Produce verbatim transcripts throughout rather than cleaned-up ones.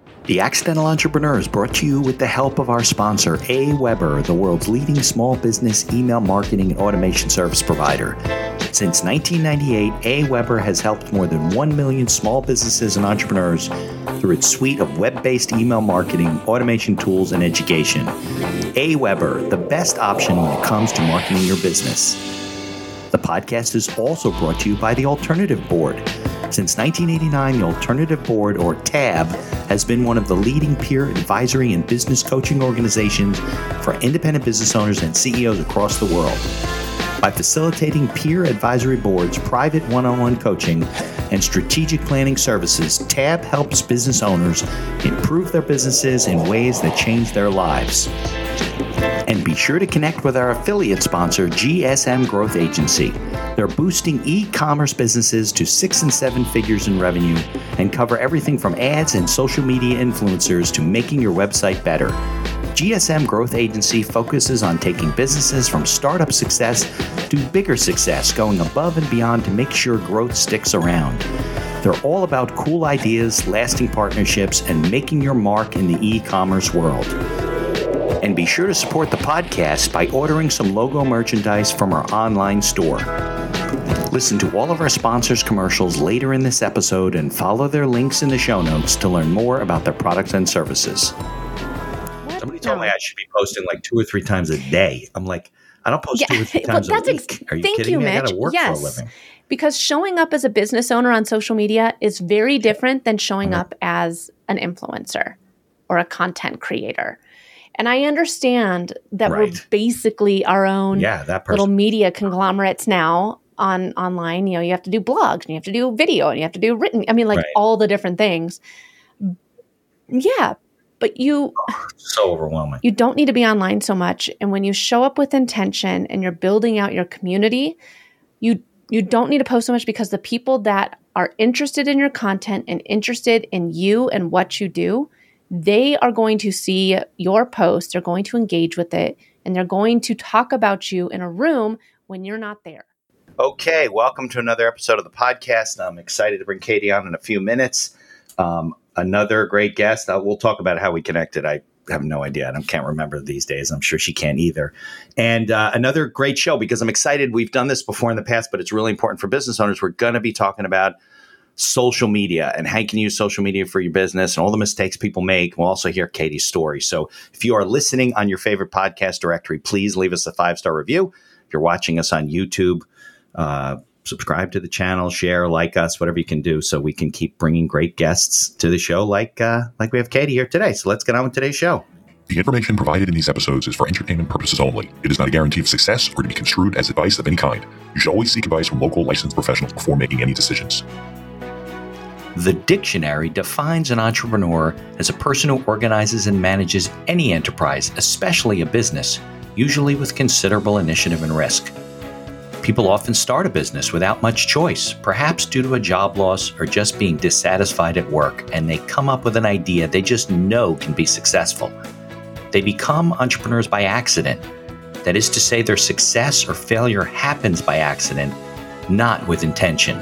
The Accidental Entrepreneur is brought to you with the help of our sponsor, AWeber, the world's leading small business email marketing and automation service provider. Since nineteen ninety-eight, AWeber has helped more than one million small businesses and entrepreneurs through its suite of web-based email marketing, automation tools, and education. AWeber, the best option when it comes to marketing your business. The podcast is also brought to you by the Alternative Board. Since nineteen eighty-nine, the Alternative Board, or T A B, has been one of the leading peer advisory and business coaching organizations for independent business owners and C E Os across the world. By facilitating peer advisory boards, private one-on-one coaching, and strategic planning services, T A B helps business owners improve their businesses in ways that change their lives. And be sure to connect with our affiliate sponsor, G S M Growth Agency. They're boosting e-commerce businesses to six and seven figures in revenue and cover everything from ads and social media influencers to making your website better. G S M Growth Agency focuses on taking businesses from startup success to bigger success, going above and beyond to make sure growth sticks around. They're all about cool ideas, lasting partnerships, and making your mark in the e-commerce world. And be sure to support the podcast by ordering some logo merchandise from our online store. Listen to all of our sponsors' commercials later in this episode and follow their links in the show notes to learn more about their products and services. Somebody told me I should be posting like two or three times a day. I'm like, I don't post yeah. two or three times well, a week. Ex- Are you thank kidding you, me? Mitch. I got to work yes. for a living. Because showing up as a business owner on social media is very different than showing mm-hmm. up as an influencer or a content creator. And I understand that right. we're basically our own yeah, that little media conglomerates now on online. You know, you have to do blogs and you have to do video and you have to do written. I mean, like right. all the different things. Yeah, but you oh, so overwhelming. You don't need to be online so much. And when you show up with intention and you're building out your community, you you don't need to post so much because the people that are interested in your content and interested in you and what you do, they are going to see your post, they're going to engage with it, and they're going to talk about you in a room when you're not there. Okay, welcome to another episode of the podcast. I'm excited to bring Katie on in a few minutes. Um, another great guest. Uh, we'll talk about how we connected. I have no idea. I can't remember these days. I'm sure she can't either. And uh, another great show because I'm excited. We've done this before in the past, but it's really important for business owners. We're going to be talking about social media and how you can use social media for your business and all the mistakes people make. We'll also hear Katie's story. So if you are listening on your favorite podcast directory, please leave us a five-star review. If you're watching us on YouTube, uh, subscribe to the channel, share, like us, whatever you can do so we can keep bringing great guests to the show like, uh, like we have Katie here today. So let's get on with today's show. The information provided in these episodes is for entertainment purposes only. It is not a guarantee of success or to be construed as advice of any kind. You should always seek advice from local licensed professionals before making any decisions. The dictionary defines an entrepreneur as a person who organizes and manages any enterprise, especially a business, usually with considerable initiative and risk. People often start a business without much choice, perhaps due to a job loss or just being dissatisfied at work, and they come up with an idea they just know can be successful. They become entrepreneurs by accident. That is to say, their success or failure happens by accident, not with intention.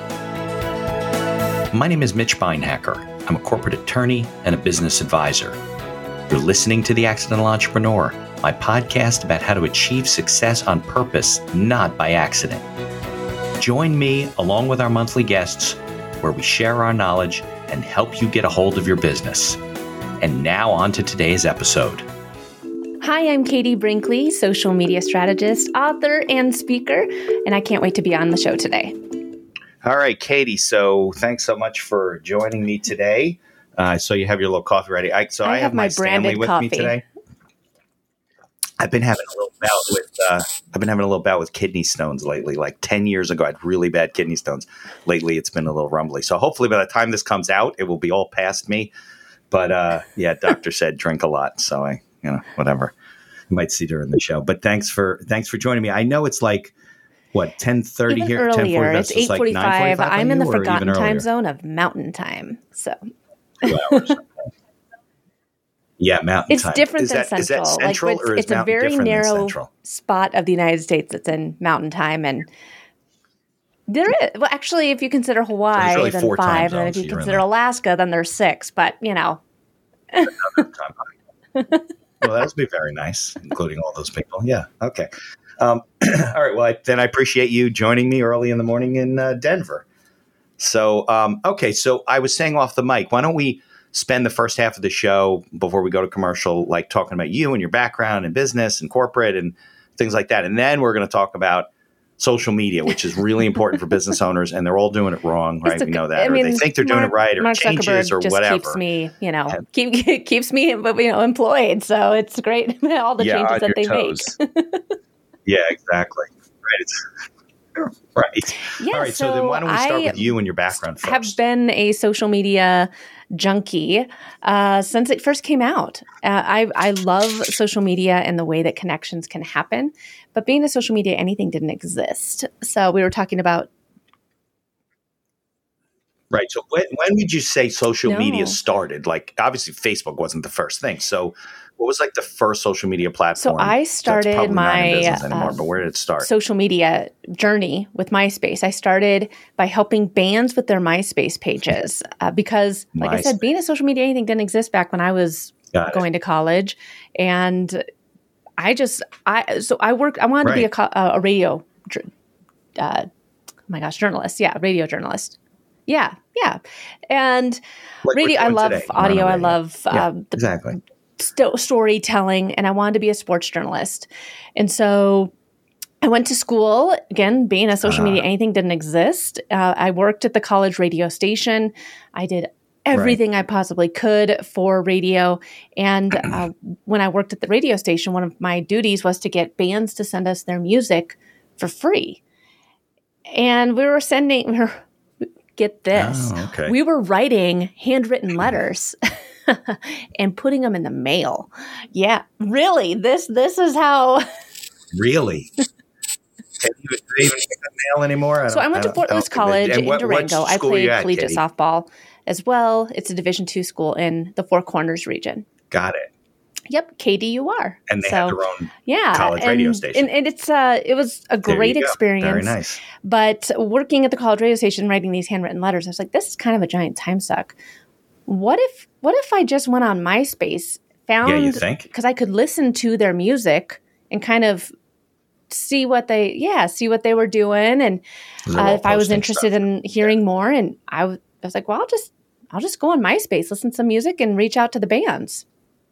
My name is Mitch Beinhacker. I'm a corporate attorney and a business advisor. You're listening to The Accidental Entrepreneur, my podcast about how to achieve success on purpose, not by accident. Join me along with our monthly guests where we share our knowledge and help you get a hold of your business. And now on to today's episode. Hi, I'm Katie Brinkley, social media strategist, author, and speaker, and I can't wait to be on the show today. All right, Katie. So thanks so much for joining me today. Uh, so you have your little coffee ready. I, so I, I have, have my, my Stanley with coffee. me today. I've been having a little bout with uh, I've been having a little bout with kidney stones lately. Like ten years ago, I had really bad kidney stones. Lately, it's been a little rumbly. So hopefully, by the time this comes out, it will be all past me. But uh, yeah, doctor said drink a lot, so I, you know, whatever. You might see during the show. But thanks for thanks for joining me. I know it's like. What, ten thirty Even here? Earlier, it's eight forty-five. Like I'm in the forgotten time earlier? zone of mountain time. So Two hours. Yeah, mountain it's time. different is than that, central. Is that central like, or it's, is it's a very narrow than spot of the United States that's in mountain time. And there is, well, actually, if you consider Hawaii, so really then four five. time And then if zones, you so consider Alaska, then there's six. But, you know, another time. Well, that would be very nice, including all those people. Yeah. Okay. Um, all right. Well, I, then I appreciate you joining me early in the morning in uh, Denver. So, um, okay. So I was saying off the mic, why don't we spend the first half of the show before we go to commercial, like talking about you and your background in business and corporate and things like that. And then we're going to talk about social media, which is really important for business owners, and they're all doing it wrong, right? A, we know that, I mean, or they think they're Mark, doing it right, or Mark changes, Zuckerberg or just whatever. Keeps me, you know, keep, keeps me, you know, employed. So it's great, all the yeah, changes that they toes. make. Yeah, exactly. Right. Right. Yeah, all right. So, so then, why don't we start I with you and your background first? Have been a social media junkie uh, since it first came out. Uh, I I love social media and the way that connections can happen. But being a social media anything didn't exist. So we were talking about. Right. So when, when did you say social No. media started? Like, obviously, Facebook wasn't the first thing. So what was like the first social media platform? So I That's started probably not in my business anymore, uh, but where did it start? social media journey with MySpace. I started by helping bands with their MySpace pages uh, because, like I said, MySpace. being a social media anything didn't exist back when I was Got it. going to college, and I just I so I worked. I wanted to be a, Right. co- a radio, uh, oh my gosh, journalist. Yeah, radio journalist. Yeah, yeah, and Like we're radio. I doing love today. We're on audio. the I radio. love Yeah, um, the exactly. sto- storytelling, and I wanted to be a sports journalist. And so I went to school. Again, being a social Uh-huh. media anything didn't exist. Uh, I worked at the college radio station. I did everything I possibly could for radio. And uh, when I worked at the radio station, one of my duties was to get bands to send us their music for free. And we were sending, we were, get this, Oh, okay. we were writing handwritten letters and putting them in the mail. Yeah, really. This this is how. Really? Can you do they even pick up mail anymore? I So I don't- went to don't- Fort I Lewis don't- College and in what- what Durango. I school played you at, collegiate Katie? softball as well. It's a Division two school in the Four Corners region. Got it. Yep, K D U R. And they so, have their own yeah, college and, radio station. and, and it's uh, it was a There great you go. experience. Very nice. But working at the college radio station, writing these handwritten letters, I was like, this is kind of a giant time suck. What if what if I just went on MySpace, found Yeah, you think? because I could listen to their music and kind of see what they yeah see what they were doing, and They're uh, all if I was posting interested stuff. in hearing more, and I, w- I was like, well, I'll just I'll just go on MySpace, listen to some music, and reach out to the bands.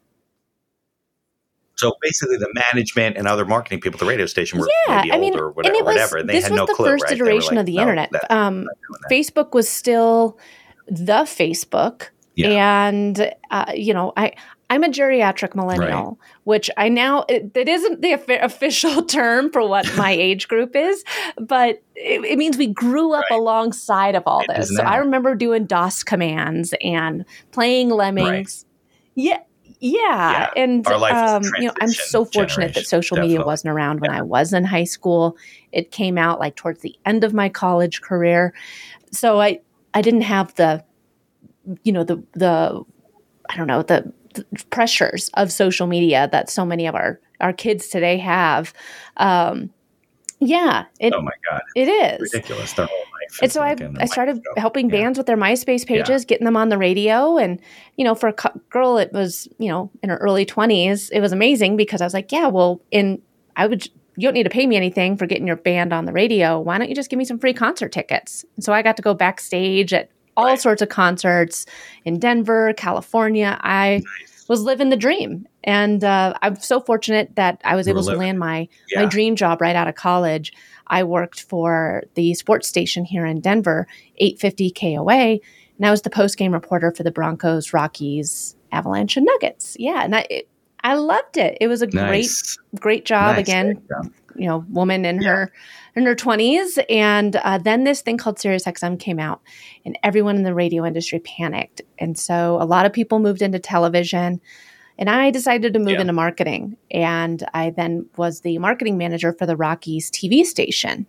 So basically, the management and other marketing people at the radio station were Yeah, maybe I old mean, or and whatever. it was whatever, and they this had was no the clue, first right? They were iteration like, of the no, internet. that- Um, not doing that. Facebook was still the Facebook, Yeah. and uh, you know, I I'm a geriatric millennial, which I now it, it isn't the offi- official term for what my age group is, but it, it means we grew up Right. alongside of all It this. is So now. I remember doing DOS commands and playing Lemmings. Yeah. Yeah. Yeah. And, Our life is a um, you know, I'm transition so fortunate that generation, social media definitely. wasn't around when I was in high school. It came out like towards the end of my college career. So I, I didn't have the, you know, the, the, I don't know, the, the pressures of social media that so many of our, our kids today have. Um, yeah, it, Oh my God, it is. ridiculous! Their whole life. And is so I, like in a I started microscope. helping Yeah. bands with their MySpace pages, getting them on the radio. And, you know, for a cu- girl, it was, you know, in her early twenties, it was amazing because I was like, yeah, well, in, I would, you don't need to pay me anything for getting your band on the radio. Why don't you just give me some free concert tickets? And so I got to go backstage at all Right. sorts of concerts in Denver, California. I was living the dream. And uh, I'm so fortunate that I was You were able to living land my, Yeah. my dream job right out of college. I worked for the sports station here in Denver, eight fifty K O A, and I was the post-game reporter for the Broncos, Rockies, Avalanche, and Nuggets. Yeah, and I it, I loved it. It was a Nice. great great job. Nice. Again, Great job. you know, woman in Yeah. her in her twenties, and uh, then this thing called SiriusXM came out, and everyone in the radio industry panicked, and so a lot of people moved into television. And I decided to move Yeah. into marketing. And I then was the marketing manager for the Rockies T V station.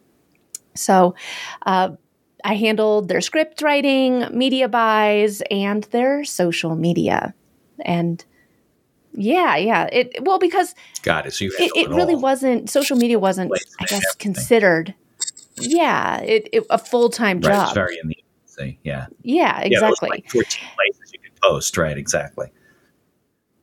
So uh, I handled their script writing, media buys, and their social media. And yeah, yeah. It well, because Got it. So you it, handled it really all. wasn't, social media wasn't, Placement, I guess, everything. considered, yeah, it, it, a full-time Right. It's job. very in the infancy. Yeah. yeah, Yeah, there was exactly. like fourteen places you could post. Right. Exactly.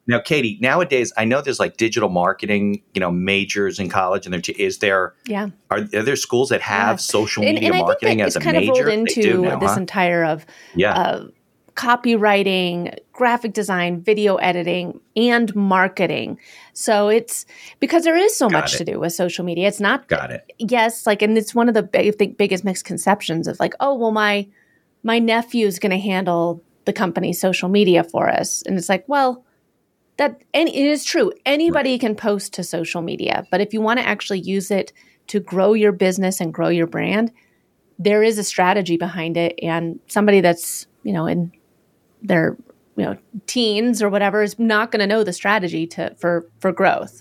Now, Katie, nowadays, I know there's like digital marketing, you know, majors in college. And there, is there, yeah. are, are there schools that have yeah. social and, media and marketing as a kind major? of rolled into now, this huh? entire of yeah. uh, copywriting, graphic design, video editing, and marketing. So it's because there is so Got much it. to do with social media. It's not, Got it. yes, like, and it's one of the big, the biggest misconceptions of like, oh, well, my, my nephew is going to handle the company's social media for us. And it's like, well, that, and it is true. Anybody Right. can post to social media, but if you want to actually use it to grow your business and grow your brand, there is a strategy behind it. And somebody that's, you know, in their, you know, teens or whatever is not going to know the strategy to, for, for growth.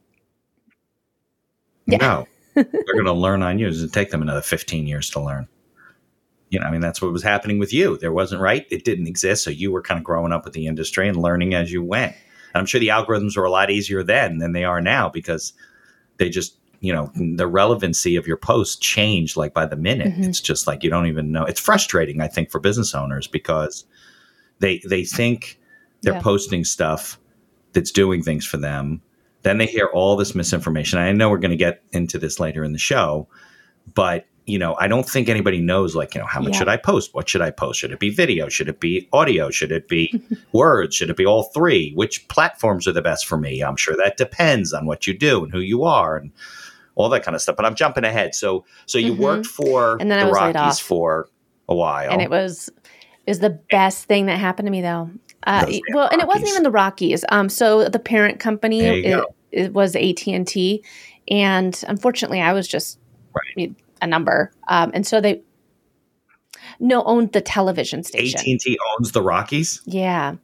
Yeah. No, they're going to learn on you. It's going to take them another fifteen years to learn. You know, I mean, that's what was happening with you. There wasn't, right? It didn't exist. So you were kind of growing up with the industry and learning as you went. And I'm sure the algorithms were a lot easier then than they are now because they just, you know, the relevancy of your post changed like by the minute. Mm-hmm. It's just like, you don't even know. It's frustrating, I think, for business owners because they, they think they're yeah. posting stuff that's doing things for them. Then they hear all this misinformation. I know we're going to get into this later in the show, but you know, I don't think anybody knows, like, you know, how much yeah. should I post? What should I post? Should it be video? Should it be audio? Should it be words? Should it be all three? Which platforms are the best for me? I'm sure that depends on what you do and who you are and all that kind of stuff. But I'm jumping ahead. So, so you mm-hmm. worked for and then the I was Rockies laid off. for a while, and it was it was the best thing that happened to me, though. Uh, well, Rockies. And it wasn't even the Rockies. Um, so the parent company it, it was A T and T, and unfortunately, I was just. Right. a number. Um, and so they no owned the television station. A T and T owns the Rockies? Yeah.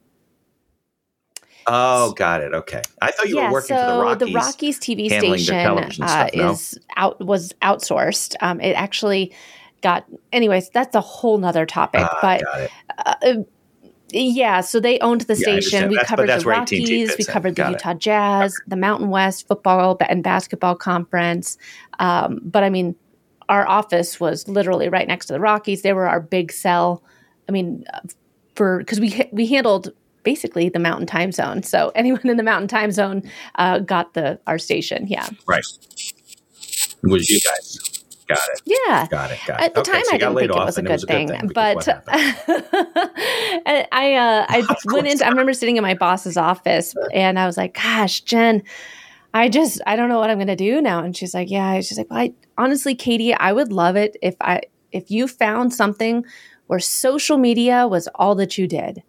Oh, got it. Okay. I thought you yeah, were working so for the Rockies. The Rockies T V station uh, stuff, no? is out was outsourced. Um, it actually got anyways, that's a whole nother topic. Uh, but got it. Uh, yeah, so they owned the yeah, station. We that's, covered the Rockies. We covered the got Utah it. Jazz, okay. the Mountain West football and basketball conference. Um, but I mean, our office was literally right next to the Rockies. They were our big sell. I mean, for because we we handled basically the Mountain Time Zone. So anyone in the Mountain Time Zone uh, got the our station. Yeah, right. It was you guys. Got it. Yeah. Got it. Got it. At the okay, time, so I didn't think it was, it was a good thing. thing but I, uh, I went into, I remember sitting in my boss's office and I was like, gosh, Jen, I just, I don't know what I'm going to do now. And she's like, yeah. She's like, well, I, honestly, Katie, I would love it if I, if you found something where social media was all that you did.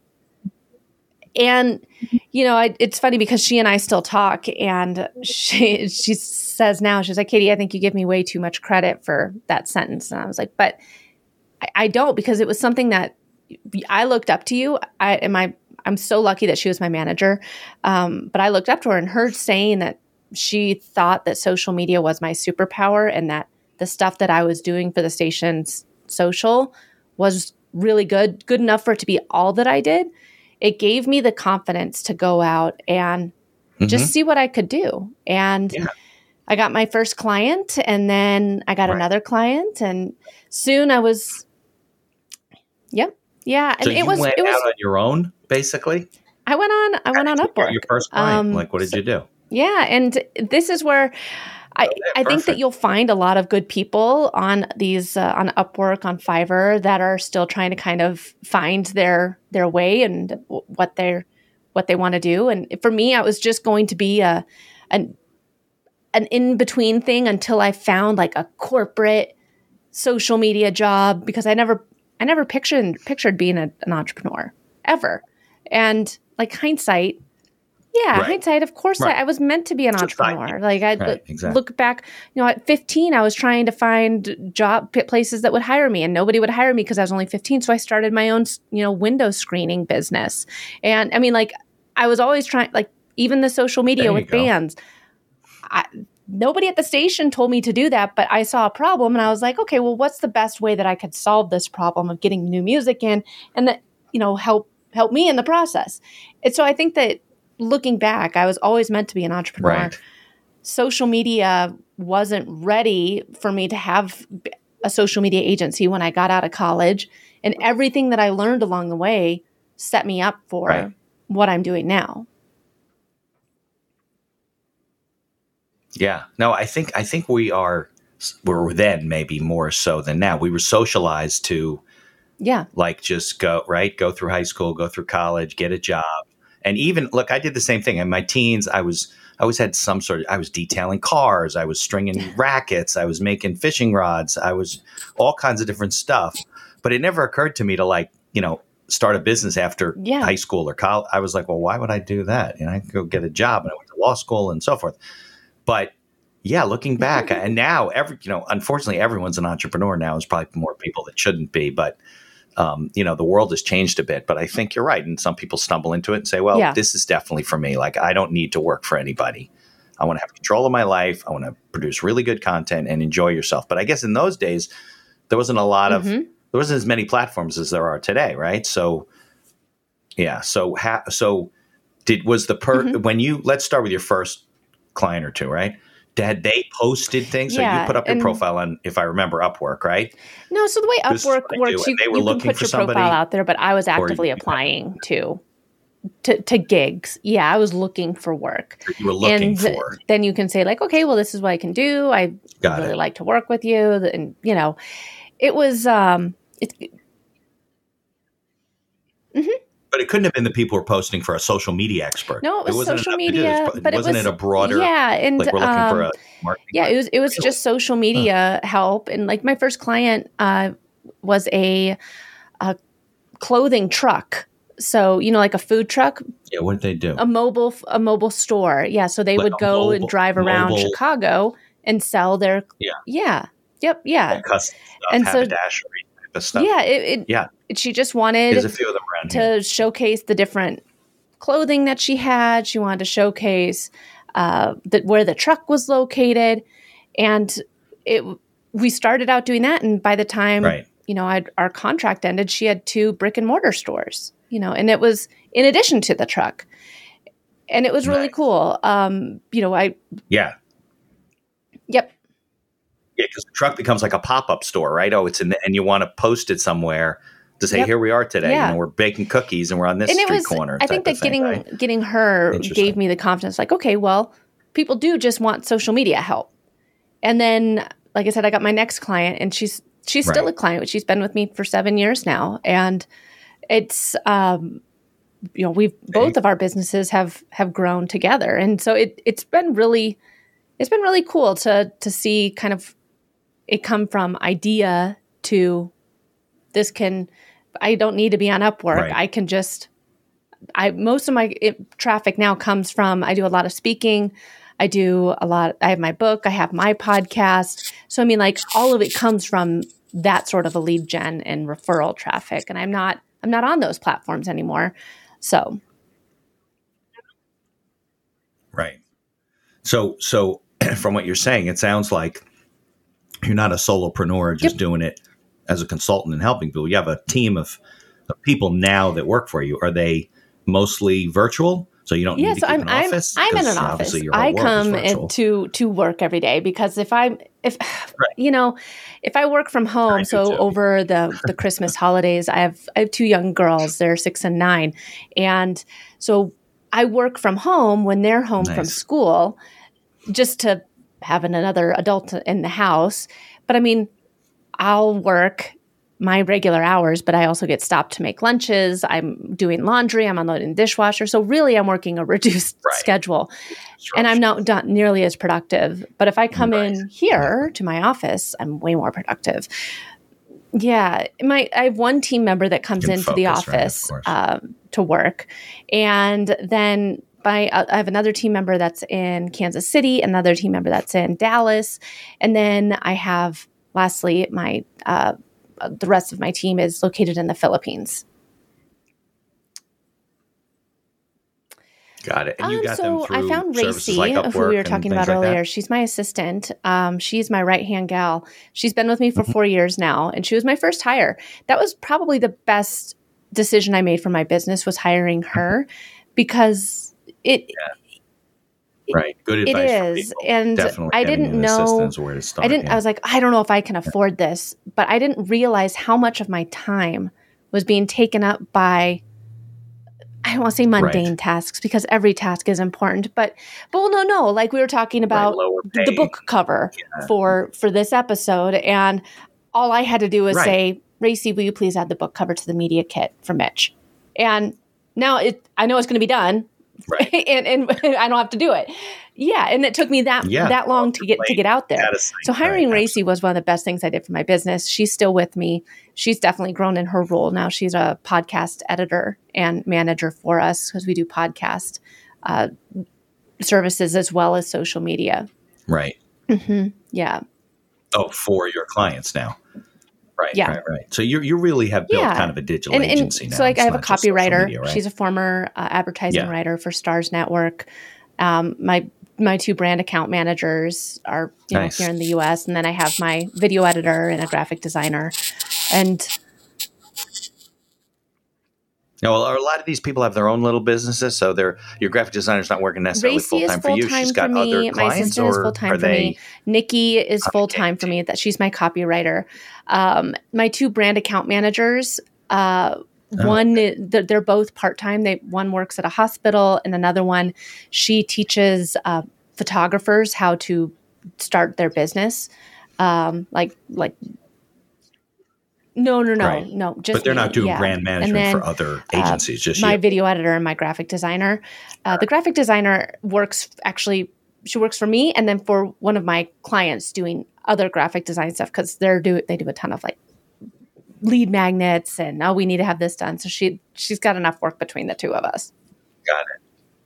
And, you know, I, it's funny because she and I still talk and she, she says now, she's like, Katie, I think you give me way too much credit for that sentence. And I was like, but I, I don't, because it was something that I looked up to you. I, and my, I'm so lucky that she was my manager. Um, but I looked up to her and her saying that she thought that social media was my superpower and that the stuff that I was doing for the station's social was really good, good enough for it to be all that I did. It gave me the confidence to go out and mm-hmm. just see what I could do. And yeah. I got my first client and then I got right. another client and soon I was, yep. Yeah. So and you it was, went it was out on your own, basically? I went on, I went on Upwork. Your first client. Um, like, what did so, you do? Yeah. And this is where I, oh, yeah, I think that you'll find a lot of good people on these uh, on Upwork, on Fiverr that are still trying to kind of find their their way and w- what they're what they want to do. And for me, I was just going to be a an an in between thing until I found like a corporate social media job because I never I never pictured pictured being a, an entrepreneur ever. And like hindsight. Yeah, right. hindsight, of course, right. I, I was meant to be an Just entrepreneur. Like I right, exactly. look back, you know, at fifteen, I was trying to find job places that would hire me, and nobody would hire me because I was only fifteen. So I started my own, you know, window screening business. And I mean, like, I was always trying, like, even the social media with go. bands. I, nobody at the station told me to do that, but I saw a problem, and I was like, okay, well, what's the best way that I could solve this problem of getting new music in, and that, you know, help help me in the process. And so I think that. Looking back, I was always meant to be an entrepreneur. Right. Social media wasn't ready for me to have a social media agency when I got out of college. And everything that I learned along the way set me up for right. what I'm doing now. Yeah. No, I think I think we are we were then maybe more so than now. We were socialized to Yeah. like just go right, go through high school, go through college, get a job. And even look, I did the same thing. In my teens, I was I always had some sort of I was detailing cars, I was stringing rackets, I was making fishing rods, I was all kinds of different stuff. But it never occurred to me to like, you know, start a business after Yeah. high school or college. I was like, well, why would I do that? You know, I could go get a job, and I went to law school and so forth. But yeah, looking back, and now every you know, unfortunately, everyone's an entrepreneur now. There's probably more people that shouldn't be, but um, you know, the world has changed a bit. But I think you're right, and some people stumble into it and say, "Well, Yeah. this is definitely for me. Like, I don't need to work for anybody. I want to have control of my life. I want to produce really good content and enjoy yourself." But I guess in those days, there wasn't a lot of Mhm. there wasn't as many platforms as there are today, right? So, yeah. So, ha- so did was the per Mhm. when you let's start with your first client or two, right? Had they posted things? So you Yeah, put up your and- profile on, if I remember, Upwork, right? No, so the way This is Upwork what I do. works, And you, they were you can looking put for your profile somebody, out there, but I was or actively you- applying to, to to gigs. Yeah, I was looking for work. You were looking and for. Then you can say like, okay, well, this is what I can do. I Got really it. like to work with you, and you know, it was um, it, But it couldn't have been the people who were posting for a social media expert. no, it was wasn't social enough to do this, media, but but it wasn't was it a broader? yeah, and like we're looking um, for a marketing. yeah, it was it was Really? just social media help, and like my first client uh, was a, a clothing truck. So you know, like a food truck, Yeah, what did they do? a mobile a mobile store. Yeah, so they Like would a go and mobile- drive around mobile- Chicago and sell their Yeah. yeah, yep, yeah, Like custom stuff, and so- haberdashery type of stuff. yeah. It, it, Yeah. it- she just wanted There's a few of them around here. to showcase the different clothing that she had. She wanted to showcase uh, that where the truck was located, and it. We started out doing that, and by the time Right. you know I'd, our contract ended, she had two brick and mortar stores. You know, and it was in addition to the truck, and it was really Nice. cool. Um, you know, I Yeah. yep. Yeah, because the truck becomes like a pop-up store, right? Oh, it's in the, and you want to post it somewhere to say, Yep. here we are today. Yeah. You know, we're baking cookies and we're on this And it street was, corner. I think type that of thing, getting right? getting her Interesting. gave me the confidence. Like, okay, well, people do just want social media help. And then, like I said, I got my next client, and she's she's still Right. a client. She's been with me for seven years now, and it's um, you know, we've both of our businesses have have grown together, and so it it's been really it's been really cool to to see kind of it come from idea to this can. I don't need to be on Upwork. Right. I can just. I most of my it, traffic now comes from. I do a lot of speaking. I do a lot. I have my book. I have my podcast. So I mean, like all of it comes from that sort of a lead gen and referral traffic. And I'm not. I'm not on those platforms anymore. So Right. So, so from what you're saying, it sounds like you're not a solopreneur just Yep. doing it as a consultant and helping people. You have a team of, of people now that work for you. Are they mostly virtual? So you don't yeah. need to So keep I'm an I'm, office? I'm in 'Cause an office. obviously your whole I world is come virtual. in to to work every day because if I'm if you know if I work from home, I do so too. over the the Christmas holidays, I have I have two young girls. They're six and nine, and so I work from home when they're home from Nice. school, just to have another adult in the house. But I mean, I'll work my regular hours, but I also get stopped to make lunches. I'm doing laundry. I'm unloading dishwasher. So really, I'm working a reduced Right. schedule, and I'm not, not nearly as productive. But if I come Right. in here to my office, I'm way more productive. Yeah, my I have one team member that comes Can into the focus, right, of office course. um, to work, and then my uh, I have another team member that's in Kansas City, another team member that's in Dallas, and then I have lastly my uh, the rest of my team is located in the Philippines. Got it. And you Um, got so them through I found services Racy, like who Upwork we were and talking things about like that? earlier. She's my assistant. Um, she's my right hand gal. She's been with me for Mhm. four years now, and she was my first hire. That was probably the best decision I made for my business was hiring her because it Right. Good it advice for is, people. and Definitely I getting didn't an know. assistance where to start. I didn't. yeah. I was like, I don't know if I can afford this, but I didn't realize how much of my time was being taken up by I don't want to say mundane Right. tasks because every task is important, but, but well, no, no, like we were talking about lower the pay. book cover Yeah. for, for this episode. And all I had to do was Right. say, Racy, will you please add the book cover to the media kit for Mitch? And now it, I know it's going to be done. Right. and, and I don't have to do it. Yeah. And it took me that, Yeah. that long to get, to get out there. Out of sight. So hiring Right. Racy was one of the best things I did for my business. She's still with me. She's definitely grown in her role. Now she's a podcast editor and manager for us because we do podcast uh, services as well as social media. Right. Mm-hmm. Yeah. Oh, for your clients now. Right. Yeah. Right. Right. So you you really have built Yeah. kind of a digital And, and agency now. so like It's I have a not just social copywriter. media, right? She's a former uh, advertising Yeah. writer for Stars Network. Um, my my two brand account managers are you Nice. know here in the U S, and then I have my video editor and a graphic designer. And No, well, a lot of these people have their own little businesses, so they're your graphic designer's not working necessarily Racy full is time for full you. time She's for got me. other My clients, assistant is or full are time for they? me. Nikki is How full many time for me. That she's my copywriter. Um, my two brand account managers. Uh, Oh, one, they're, they're both part time. They one works at a hospital, and another one, she teaches uh, photographers how to start their business. Um, like like. No, no, no, Right. no. Just But they're me. not doing Yeah. brand And management then, for other uh, agencies, just my you. video editor and my graphic designer. Uh, the graphic designer works actually, she works for me and then for one of my clients doing other graphic design stuff because they're do they do a ton of like lead magnets and oh we need to have this done. So she she's got enough work between the two of us. Got it.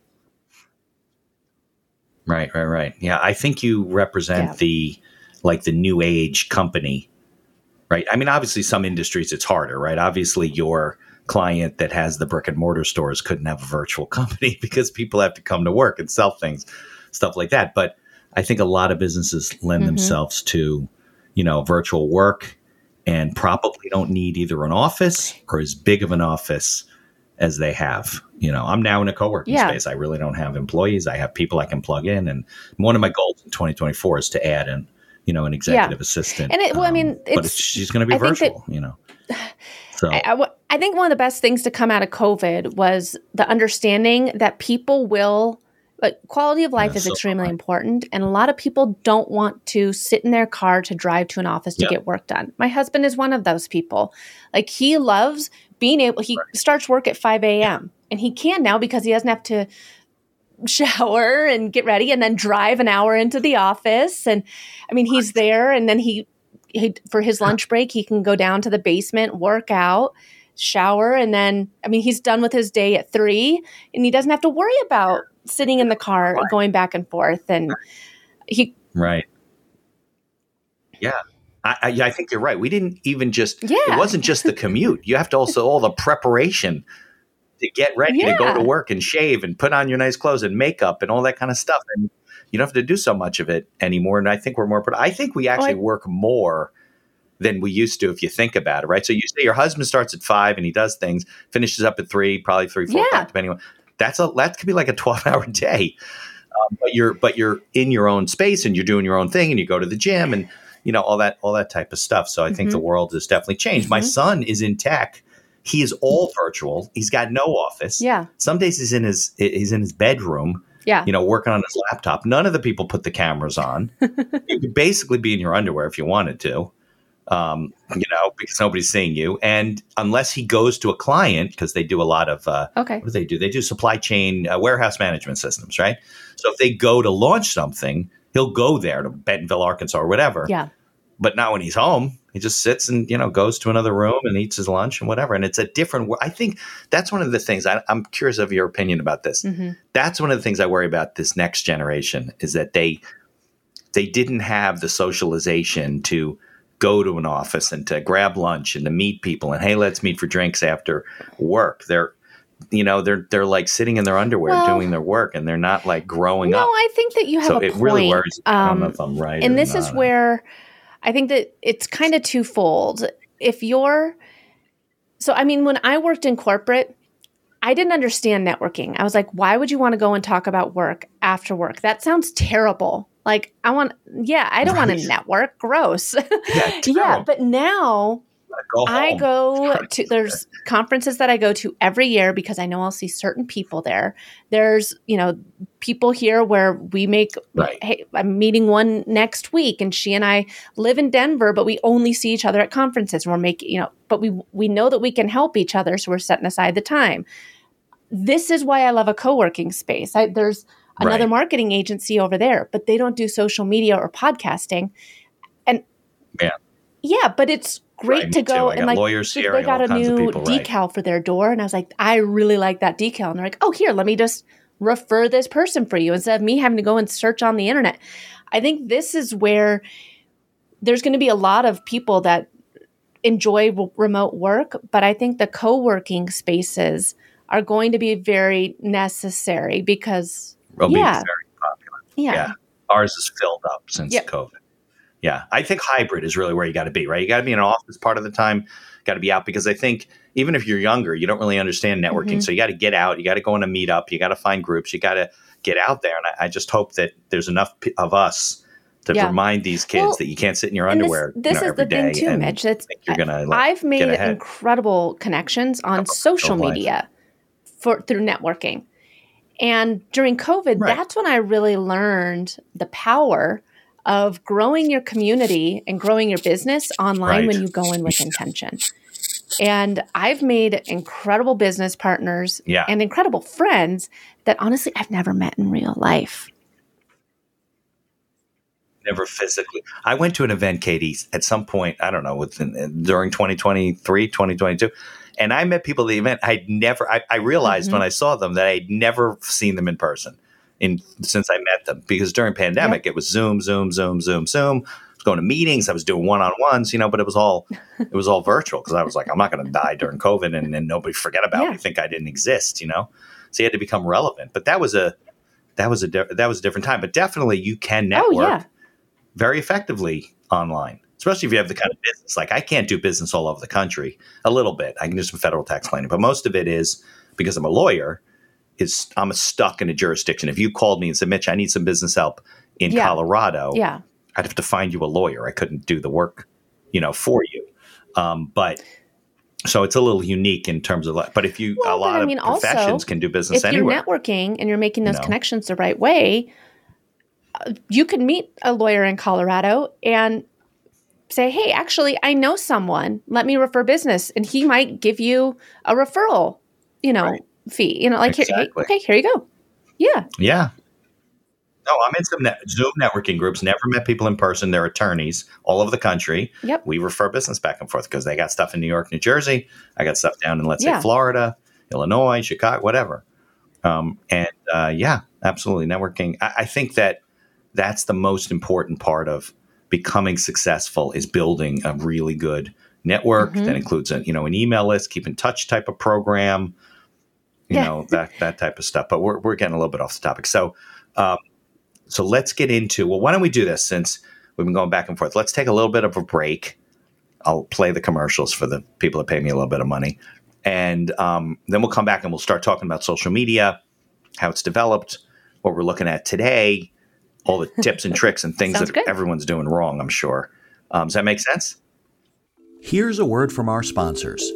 Right, right, right. Yeah, I think you represent Yeah. the like the new age company, right? I mean, obviously, some industries it's harder, right? Obviously, your client that has the brick and mortar stores couldn't have a virtual company because people have to come to work and sell things, stuff like that. But I think a lot of businesses lend Mhm. themselves to, you know, virtual work and probably don't need either an office or as big of an office as they have. You know, I'm now in a co-working Yeah. space. I really don't have employees. I have people I can plug in. And one of my goals in twenty twenty-four is to add an, you know, an executive assistant. And it- well, I mean, but it's- it's, she's going to be I think that- virtual, you know. So I, I w- I think one of the best things to come out of COVID was the understanding that people will, like, quality of life Yeah, is so extremely do I. important. And a lot of people don't want to sit in their car to drive to an office to Yeah. get work done. My husband is one of those people. Like, he loves being able, he starts work at five a.m. and he can now because he doesn't have to shower and get ready and then drive an hour into the office. And I mean, he's there and then he, he for his lunch break, he can go down to the basement, work out, shower, and then, I mean, he's done with his day at three and he doesn't have to worry about sitting in the car Right. going back and forth. And he, right. Yeah. I, I, yeah, I think you're right. We didn't even just, Yeah. it wasn't just the commute. You have to also, all the preparation to get ready to go Yeah. to work and shave and put on your nice clothes and makeup and all that kind of stuff. And you don't have to do so much of it anymore. And I think we're more, but I think we actually I- work more than we used to if you think about it, right? So you say your husband starts at five and he does things, finishes up at three, probably three, four, Yeah. five, depending on, that's a, that could be like a twelve hour day. Um, but you're, but you're in your own space and you're doing your own thing and you go to the gym and, you know, all that, all that type of stuff. So I think Mhm. the world has definitely changed. My Mhm. son is in tech. He is all virtual. He's got no office. yeah, Some days he's in his, he's in his bedroom, yeah, you know, working on his laptop. None of the people put the cameras on. You could basically be in your underwear if you wanted to, um, you know, because nobody's seeing you. And unless he goes to a client, because they do a lot of, uh, okay, what do they do? They do supply chain uh, warehouse management systems, right? So if they go to launch something, he'll go there to Bentonville, Arkansas or whatever. yeah, But not when he's home. He just sits and, you know, goes to another room and eats his lunch and whatever. And it's a different, I think that's one of the things I, I'm curious of your opinion about this. hmm That's one of the things I worry about this next generation is that they, they didn't have the socialization to go to an office and to grab lunch and to meet people and, hey, let's meet for drinks after work. They're, you know, they're, they're like sitting in their underwear Well, doing their work and they're not like growing no, up. I think that you have So a it point. really worries me. I don't know Um, if I'm right. or and this is not. where I think that it's kind of twofold. If you're, so I mean, when I worked in corporate, I didn't understand networking. I was like, why would you want to go and talk about work after work? That sounds terrible. Like, I want, yeah, I don't want Right. to network. Gross. Yeah, yeah. terrible. But now, go home. I go to, there's conferences that I go to every year because I know I'll see certain people there. There's, you know, people here where we make, right. hey, I'm meeting one next week and she and I live in Denver, but we only see each other at conferences. We're making, you know, but we, we know that we can help each other. So we're setting aside the time. This is why I love a co-working space. I, there's another right. marketing agency over there, but they don't do social media or podcasting. And yeah, yeah, but it's great right, to go and like lawyers here they got a new people, decal right. for their door, and I was like, I really like that decal, and they're like, oh, here, let me just refer this person for you instead of me having to go and search on the internet. I think this is where there's going to be a lot of people that enjoy w- remote work, but I think the co-working spaces are going to be very necessary because It'll yeah, be very popular. yeah, yeah, ours is filled up since yep. COVID. Yeah, I think hybrid is really where you got to be, right? You got to be in an office part of the time, got to be out because I think even if you're younger, you don't really understand networking. Mm-hmm. So you got to get out, you got to go on a meetup, you got to find groups, you got to get out there. And I, I just hope that there's enough p- of us to yeah. remind these kids well, that you can't sit in your underwear. This, this you know, is every the thing day too, Mitch. That's, you're gonna, like, I've made incredible connections on social media for through networking. And during COVID, right. that's when I really learned the power of growing your community and growing your business online right. when you go in with intention. And I've made incredible business partners yeah. and incredible friends that honestly I've never met in real life. Never physically. I went to an event, Katie, at some point, I don't know, within, during twenty twenty-three, twenty twenty-two, and I met people at the event. I'd never, I, I realized mm-hmm. when I saw them that I'd never seen them in person. In since I met them, because during pandemic yeah. it was Zoom, Zoom, Zoom, Zoom, Zoom. I was going to meetings, I was doing one-on-ones, you know, but it was all it was all virtual because I was like, I'm not going to die during COVID and, and nobody forget about yeah. me, think I didn't exist, you know. So you had to become relevant. But that was a that was a that was a different time. But definitely you can network oh, yeah. very effectively online, especially if you have the kind of business. Like I can't do business all over the country. A little bit, I can do some federal tax planning, but most of it is because I'm a lawyer. Is I'm stuck in a jurisdiction. If you called me and said, Mitch, I need some business help in yeah. Colorado, yeah. I'd have to find you a lawyer. I couldn't do the work, you know, for you. Um, but so it's a little unique in terms of, but if you, well, a lot I of mean, professions also, can do business if anywhere. If you're networking and you're making those you know? connections the right way, uh, you can meet a lawyer in Colorado and say, hey, actually, I know someone. Let me refer business. And he might give you a referral, you know, right. fee, you know, like, exactly. here, hey, okay, here you go. Yeah. Yeah. No, I'm in some net, Zoom networking groups, never met people in person. They're attorneys all over the country. Yep. We refer business back and forth because they got stuff in New York, New Jersey. I got stuff down in, let's yeah. say, Florida, Illinois, Chicago, whatever. Um, and uh, yeah, absolutely. Networking. I, I think that that's the most important part of becoming successful is building a really good network mm-hmm. that includes a, you know, an email list, keep in touch type of program. You yeah. know, that that type of stuff. But we're we're getting a little bit off the topic. So um, so let's get into, well, why don't we do this since we've been going back and forth? Let's take a little bit of a break. I'll play the commercials for the people that pay me a little bit of money. And um, then we'll come back and we'll start talking about social media, how it's developed, what we're looking at today, all the tips and tricks and things that good. everyone's doing wrong, I'm sure. Um, does that make sense? Here's a word from our sponsors.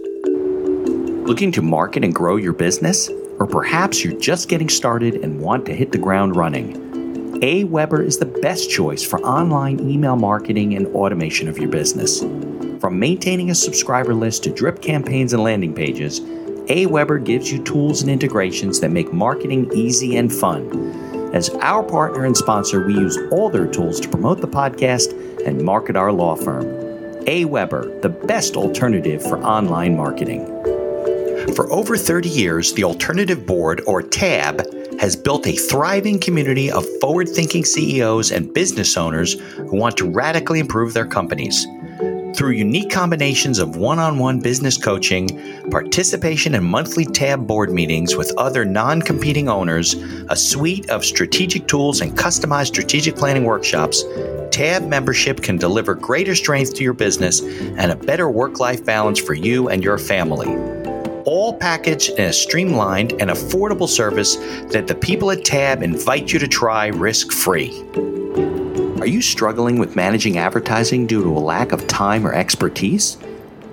Looking to market and grow your business? Or perhaps you're just getting started and want to hit the ground running? AWeber is the best choice for online email marketing and automation of your business. From maintaining a subscriber list to drip campaigns and landing pages, AWeber gives you tools and integrations that make marketing easy and fun. As our partner and sponsor, we use all their tools to promote the podcast and market our law firm. AWeber, the best alternative for online marketing. For over thirty years, the Alternative Board, or T A B, has built a thriving community of forward-thinking C E Os and business owners who want to radically improve their companies. Through unique combinations of one-on-one business coaching, participation in monthly T A B board meetings with other non-competing owners, a suite of strategic tools and customized strategic planning workshops, T A B membership can deliver greater strength to your business and a better work-life balance for you and your family. All packaged in a streamlined and affordable service that the people at T A B invite you to try risk-free. Are you struggling with managing advertising due to a lack of time or expertise?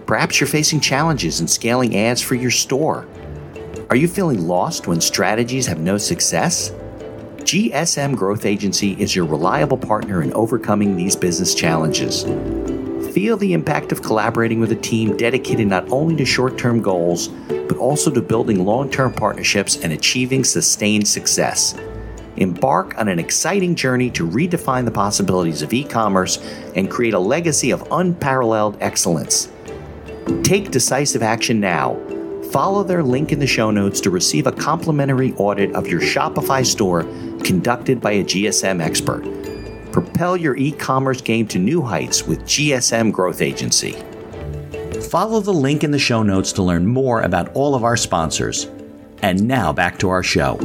Perhaps you're facing challenges in scaling ads for your store. Are you feeling lost when strategies have no success? G S M Growth Agency is your reliable partner in overcoming these business challenges. Feel the impact of collaborating with a team dedicated not only to short-term goals, but also to building long-term partnerships and achieving sustained success. Embark on an exciting journey to redefine the possibilities of e-commerce and create a legacy of unparalleled excellence. Take decisive action now. Follow their link in the show notes to receive a complimentary audit of your Shopify store conducted by a G S M expert. Propel your e-commerce game to new heights with G S M Growth Agency. Follow the link in the show notes to learn more about all of our sponsors. And now back to our show.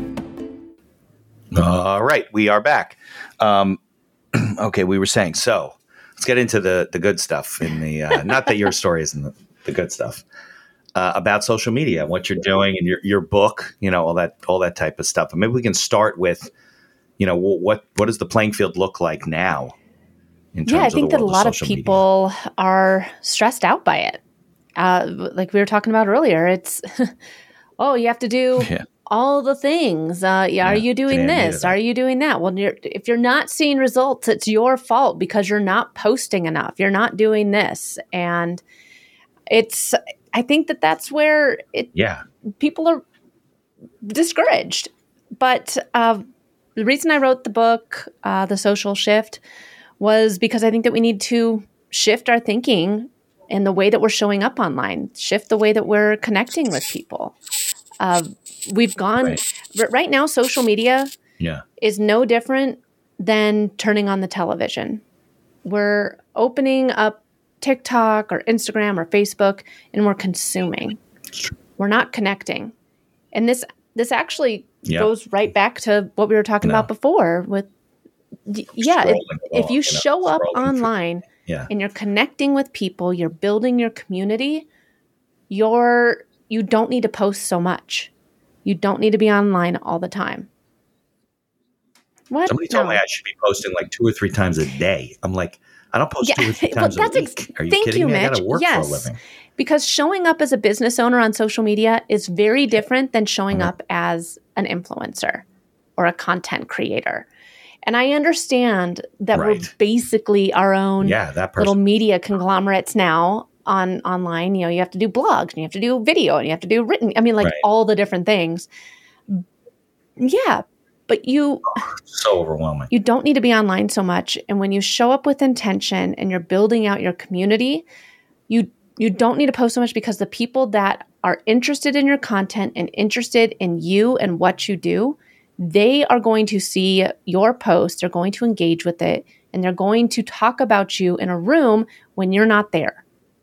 All right, we are back. Um, okay, we were saying, so let's get into the, the good stuff in the, uh, not that your story isn't the, the good stuff, uh, about social media, what you're doing and your, your book, you know, all that, all that type of stuff. And maybe we can start with, you know, what, what does the playing field look like now? In terms yeah, I think of the that a world lot of of social people media? are stressed out by it. Uh, like we were talking about earlier, it's, oh, you have to do Yeah. all the things. Uh, yeah, are Yeah, you doing Danny needed this? that. Are you doing that? Well, you're, if you're not seeing results, it's your fault because you're not posting enough. You're not doing this. And it's, I think that that's where it, Yeah. people are discouraged. But uh, the reason I wrote the book, uh, The Social Shift, was because I think that we need to shift our thinking and the way that we're showing up online, shift the way that we're connecting with people. Uh, we've gone Right. r- right now, social media Yeah. is no different than turning on the television. We're opening up TikTok or Instagram or Facebook and we're consuming. We're not connecting. And this this actually Yeah. goes right back to what we were talking No. about before with y- yeah, if, Scrolling if along, you you know, show up scrolling through- online Yeah. and you're connecting with people, you're building your community, you're you don't need to post so much. You don't need to be online all the time. What? Somebody told No. me I should be posting like two or three times a day. I'm like, I don't post Yeah, two or three well, times that's a ex- week. Are you thank kidding you, me? I Mitch. got to work Yes. for a living. Because showing up as a business owner on social media is very different than showing Mhm. up as an influencer or a content creator. And I understand that we're Right. basically our own Yeah, that little person. media conglomerates now on online. You know, you have to do blogs and you have to do video and you have to do written. I mean, like Right. all the different things. Yeah, but you So overwhelming. you don't need to be online so much. And when you show up with intention and you're building out your community, you you don't need to post so much because the people that are interested in your content and interested in you and what you do, they are going to see your post, they're going to engage with it, and they're going to talk about you in a room when you're not there.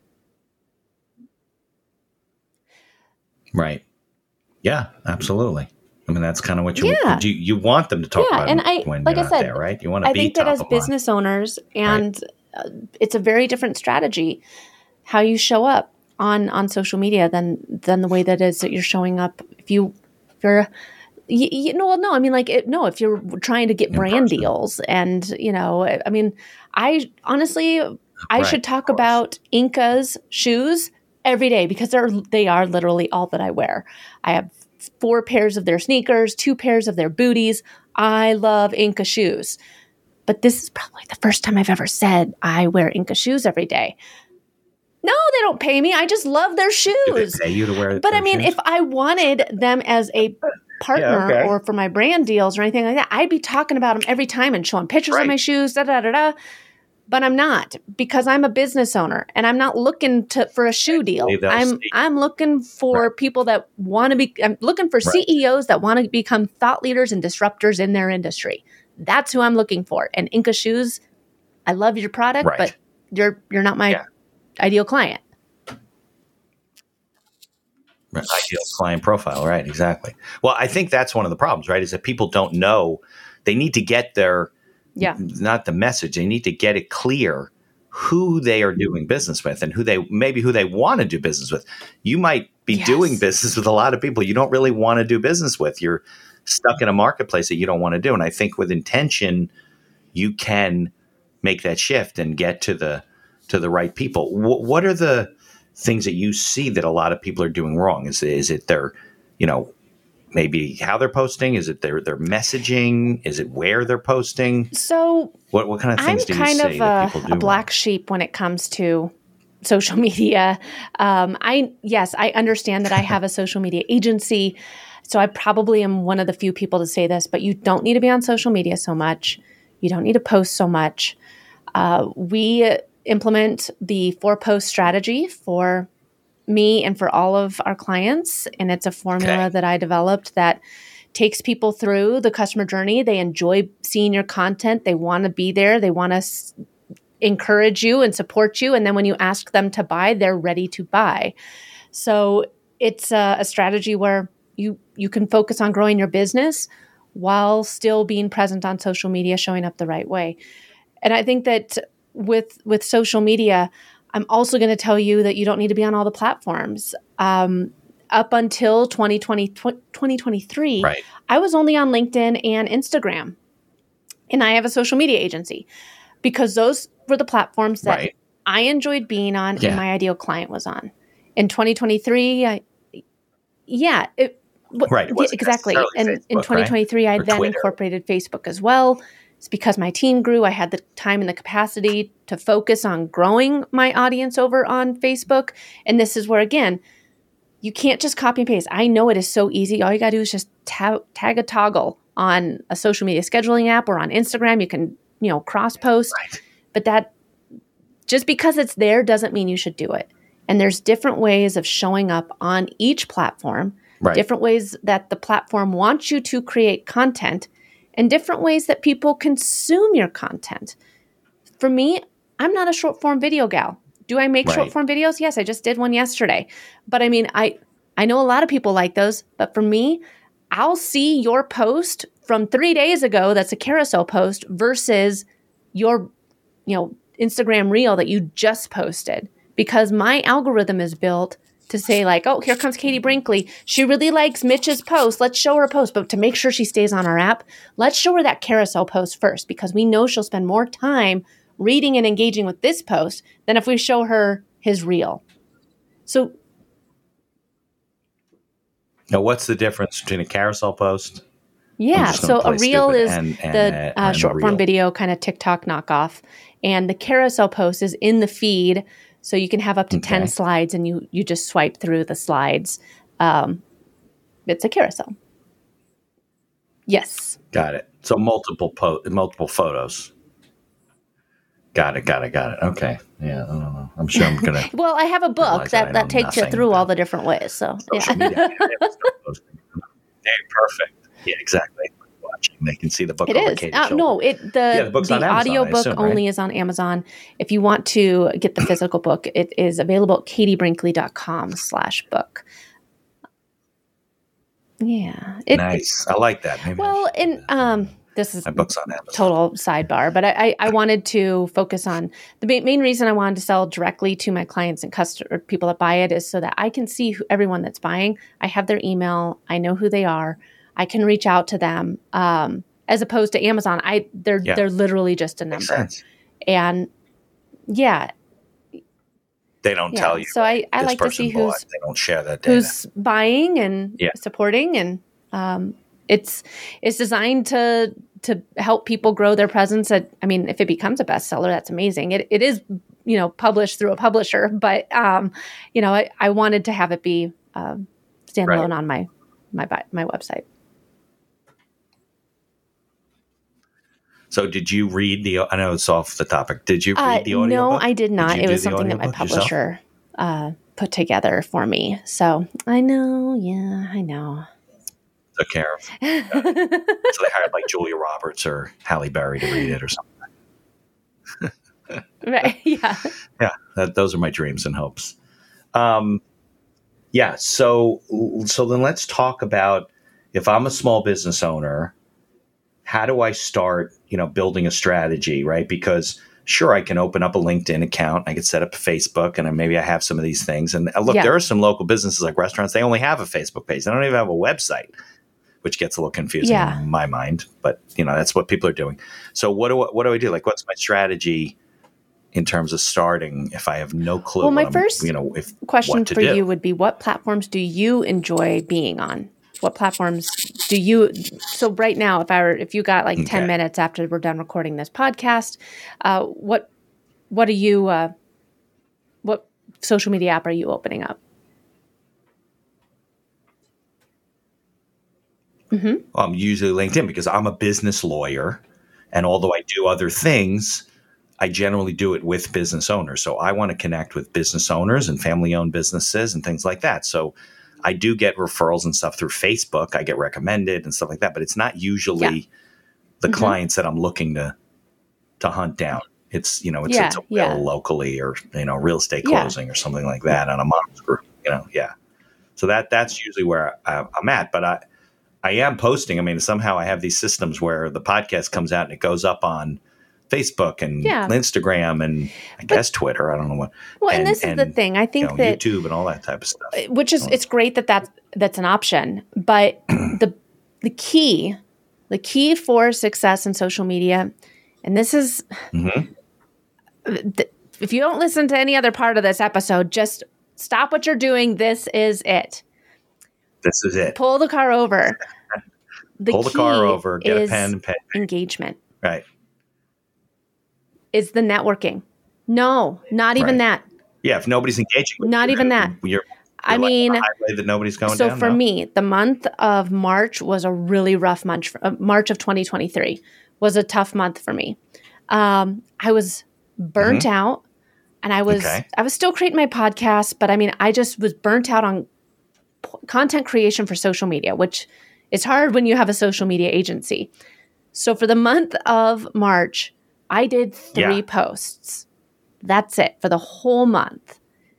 Right. Yeah, absolutely. I mean, that's kind of what you Yeah. you, you want them to talk Yeah, about and it I- when like you're I not said, there, right? You want to I be think that top as of mind. business owners, and uh, it's a very different strategy how you show up on on social media than than the way that is that you're showing up if you if you're you, you know well, no I mean like it, no if you're trying to get In brand person. deals and you know I mean I honestly I Right, should talk of course. about Inca's shoes every day because they're they are literally all that I wear. I have four pairs of their sneakers, two pairs of their booties. I love Inca shoes. But this is probably the first time I've ever said I wear Inca shoes every day. No, they don't pay me. I just love their Do they shoes. pay you to wear But I their mean, shoes? if I wanted them as a partner okay. or for my brand deals or anything like that, I'd be talking about them every time and showing pictures Right. of my shoes, da da da da. But I'm not because I'm a business owner and I'm not looking to for a shoe deal. They'll I'm see. I'm looking for Right. people that want to be. I'm looking for Right. C E Os that want to become thought leaders and disruptors in their industry. That's who I'm looking for. And Inca Shoes, I love your product, Right. but you're you're not my Yeah. ideal client. Right. Ideal client profile, right? Exactly. Well, I think that's one of the problems, right? Is that people don't know. They need to get their Yeah. not the message. They need to get it clear who they are doing business with and who they maybe who they want to do business with. You might be Yes. doing business with a lot of people you don't really want to do business with. You're stuck in a marketplace that you don't want to do. And I think with intention, you can make that shift and get to the to the right people. Wh- what are the things that you see that a lot of people are doing wrong? Is is it their, you know, maybe how they're posting? Is it their their messaging? Is it where they're posting? So what what kind of things I'm do you kind see of that a, people do a black wrong? sheep when it comes to social media. Um, I yes, I understand that I have a social media agency, so I probably am one of the few people to say this. But you don't need to be on social media so much. You don't need to post so much. Uh, we implement the four post strategy for me and for all of our clients. And it's a formula Okay. that I developed that takes people through the customer journey. They enjoy seeing your content. They want to be there. They want to s- encourage you and support you. And then when you ask them to buy, they're ready to buy. So it's a, a strategy where you, you can focus on growing your business while still being present on social media, showing up the right way. And I think that with with social media, I'm also going to tell you that you don't need to be on all the platforms. Um, up until twenty twenty, twenty twenty-three, Right. I was only on LinkedIn and Instagram. And I have a social media agency because those were the platforms that Right. I enjoyed being on Yeah. and my ideal client was on. In twenty twenty-three, I, yeah, it, w- Right. It yeah, wasn't exactly. necessarily And in Facebook, twenty twenty-three, I Or then Twitter. incorporated Facebook as well. It's because my team grew. I had the time and the capacity to focus on growing my audience over on Facebook. And this is where, again, you can't just copy and paste. I know it is so easy. All you got to do is just ta- tag a toggle on a social media scheduling app or on Instagram. You can, you know, cross post. Right. But that, just because it's there doesn't mean you should do it. And there's different ways of showing up on each platform, Right. different ways that the platform wants you to create content, and different ways that people consume your content. For me, I'm not a short form video gal. Do I make Right. short form videos? Yes, I just did one yesterday. But I mean, I I know a lot of people like those, but for me, I'll see your post from three days ago that's a carousel post versus your, you know, Instagram reel that you just posted, because my algorithm is built to say like, oh, here comes Katie Brinkley. She really likes Mitch's post. Let's show her a post. But to make sure she stays on our app, let's show her that carousel post first, because we know she'll spend more time reading and engaging with this post than if we show her his reel. So Now, what's the difference between a carousel post? yeah, just gonna so a play reel stupid is and- and, the uh, uh, and a short form reel. video kind of TikTok knockoff, and the carousel post is in the feed, so you can have up to Okay. ten slides, and you you just swipe through the slides. Um, it's a carousel. Yes. Got it. So multiple po- multiple photos. Got it. Got it. Got it. Okay. Yeah. I don't know. I'm sure I'm gonna. Well, I have a book Realize that I that, know that takes you nothing through all about the different ways. So social yeah. media. I never start posting. Hey, perfect. Yeah, exactly. Watching, they can see the book. It over is. Katie's Uh, shoulder. no, it the Yeah, the book's on Amazon, audio I book assume, right? only is on Amazon. If you want to get the physical book, it is available at katiebrinkley.com slash book. Yeah. It, Nice. I like that. Maybe I Well, should- and um, this is my book's on Amazon. total sidebar, but I, I, I wanted to focus on the main, main reason I wanted to sell directly to my clients and customer people that buy it is so that I can see who, everyone that's buying. I have their email. I know who they are. I can reach out to them. Um, as opposed to Amazon, I they're Yeah. they're literally just a Makes number. sense. And yeah, They don't yeah. tell you. So I, I this like to person see bought. who's They don't share that data. who's buying and Yeah. supporting, and um, it's it's designed to to help people grow their presence. At, I mean, if it becomes a bestseller, that's amazing. It it is, you know, published through a publisher, but um, you know, I, I wanted to have it be um, standalone Right. on my my bi- my website. So did you read the? I know it's off the topic. Did you read Uh, the audio? no, book? I did not. you It do was the something that my audiobook yourself? publisher uh, put together for me. So I know, yeah, I know. Took care of. So they hired like Julia Roberts or Halle Berry to read it or something. Right? Yeah. Yeah, that, those are my dreams and hopes. Um, yeah. So so then let's talk about, if I'm a small business owner, how do I start, you know, building a strategy, right? Because sure, I can open up a LinkedIn account. I can set up a Facebook, and maybe I have some of these things. And uh, look, Yeah. there are some local businesses like restaurants. They only have a Facebook page. They don't even have a website, which gets a little confusing Yeah. in my mind. But you know, that's what people are doing. So what do I, what do I do? Like, what's my strategy in terms of starting if I have no clue? Well, my what first I'm, you know, if, question what to for do. you would be, what platforms do you enjoy being on? What platforms do you, so right now, if I were, if you got like Okay. ten minutes after we're done recording this podcast, uh, what, what are you, uh, what social media app are you opening up? Mm-hmm. I'm usually LinkedIn because I'm a business lawyer, and although I do other things, I generally do it with business owners. So I want to connect with business owners and family-owned businesses and things like that. So I do get referrals and stuff through Facebook. I get recommended and stuff like that, but it's not usually Yeah. the Mhm. clients that I'm looking to to hunt down. It's, you know, it's, Yeah, it's a will yeah. locally, or, you know, real estate Yeah. closing or something like that on a mom's group, you know, yeah. So that that's usually where I, I'm at. But I, I am posting. I mean, somehow I have these systems where the podcast comes out and it goes up on Facebook and Yeah. Instagram and I guess Twitter. I don't know what. Well, and, this is the thing. I think you know, that YouTube and all that type of stuff. which is, it's great that that's, that's an option, but the, the key, the key for success in social media, and this is, Mm-hmm. th- if you don't listen to any other part of this episode, just stop what you're doing. This is it. This is it. Pull the car over. The Pull the key car over, get a is pen and pen. engagement. Right. Is the networking. No, not even Right. that. Yeah. If nobody's engaging with Not you, even that. You're, you're I like mean, on the highway that nobody's going so down. for no? me, the month of March was a really rough month. For, uh, March of twenty twenty-three was a tough month for me. Um, I was burnt out, and I was Okay. I was still creating my podcast, but I mean, I just was burnt out on p- content creation for social media, which is hard when you have a social media agency. So for the month of March, I did three Yeah. posts. That's it for the whole month.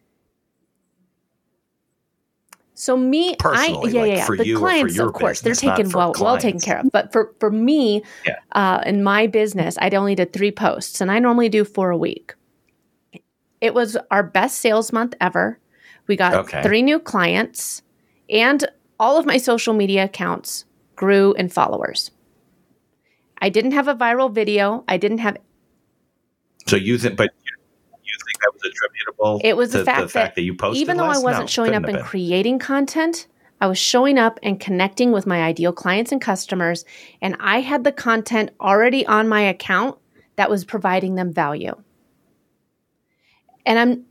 So me, Personally, I yeah, like yeah, yeah. for The you or for clients, your of course, they're business, not taken for well, well taken clients. care of. But for for me, Yeah. uh, in my business, I only did three posts, and I normally do four a week. It was our best sales month ever. We got Okay. three new clients, and all of my social media accounts grew in followers. I didn't have a viral video. I didn't have. So you think, but you, you think that was attributable It was to the fact, the fact that, that you posted even though less? I wasn't No, showing up couldn't and have been. creating content, I was showing up and connecting with my ideal clients and customers, and I had the content already on my account that was providing them value. And I'm,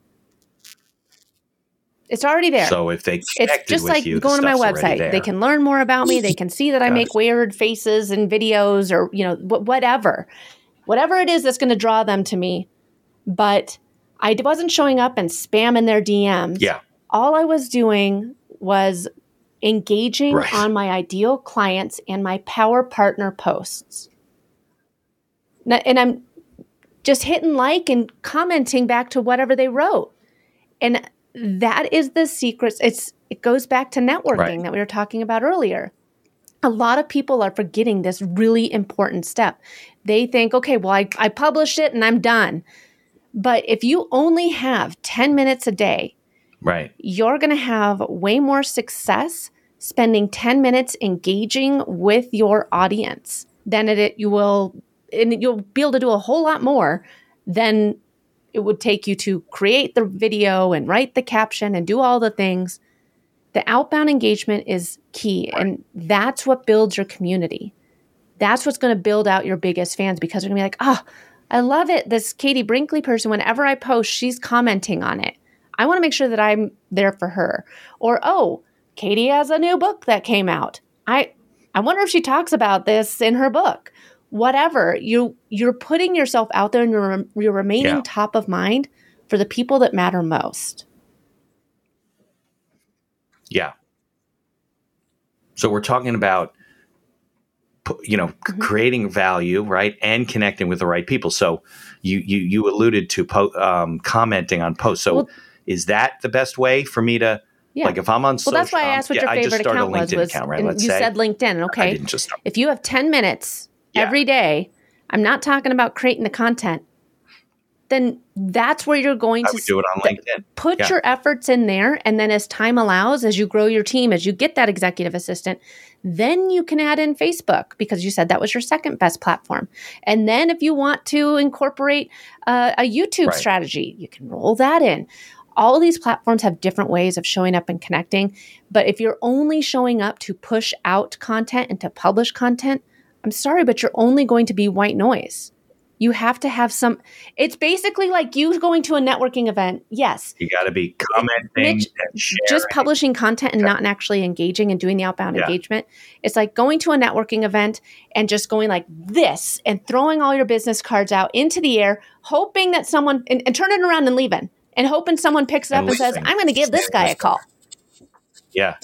it's already there. So if they It's connected just with like you, the going to my stuff's already website. there. They can learn more about me. They can see that I Got make it. weird faces and videos, or, you know, wh- whatever. Whatever it is that's going to draw them to me. But I wasn't showing up and spamming their D Ms. Yeah. All I was doing was engaging Right. on my ideal clients and my power partner posts. N- And I'm just hitting like and commenting back to whatever they wrote. And that is the secret. It's it goes back to networking Right. that we were talking about earlier. A lot of people are forgetting this really important step. They think, okay, well, I, I published it and I'm done. But if you only have ten minutes a day, Right. you're going to have way more success spending ten minutes engaging with your audience than it you will, and you'll be able to do a whole lot more than it would take you to create the video and write the caption and do all the things. The outbound engagement is key, and that's what builds your community. That's what's going to build out your biggest fans, because they're going to be like, oh, I love it. This Katie Brinkley person, whenever I post, she's commenting on it. I want to make sure that I'm there for her. Or, oh, Katie has a new book that came out. I I wonder if she talks about this in her book. Whatever. You, you're putting yourself out there, and you're, you're remaining Yeah. top of mind for the people that matter most. Yeah. So we're talking about, pu- you know, c- Mm-hmm. creating value, right, and connecting with the right people. So you you you alluded to po- um, commenting on posts. So Well- is that the best way for me to, Yeah. like, if I'm on Well, social? that's why I um, asked what yeah, your I just favorite started account a was. LinkedIn was account, right? and Let's you say said LinkedIn. I Okay. didn't just start. If you have ten minutes Yeah. every day, I'm not talking about creating the content. then that's where you're going I to would do it on LinkedIn. Put Yeah. your efforts in there. And then as time allows, as you grow your team, as you get that executive assistant, then you can add in Facebook because you said that was your second best platform. And then if you want to incorporate uh, a YouTube Right. strategy, you can roll that in. All of these platforms have different ways of showing up and connecting. But if you're only showing up to push out content and to publish content, I'm sorry, but you're only going to be white noise. You have to have some, it's basically like you going to a networking event. Yes. You got to be commenting Mitch, and sharing. just publishing content and not actually engaging and doing the outbound Yeah. engagement. It's like going to a networking event and just going like this and throwing all your business cards out into the air, hoping that someone, and, and turning around and leaving and hoping someone picks it And up and says, leaving. I'm going to give this guy a call. Yeah.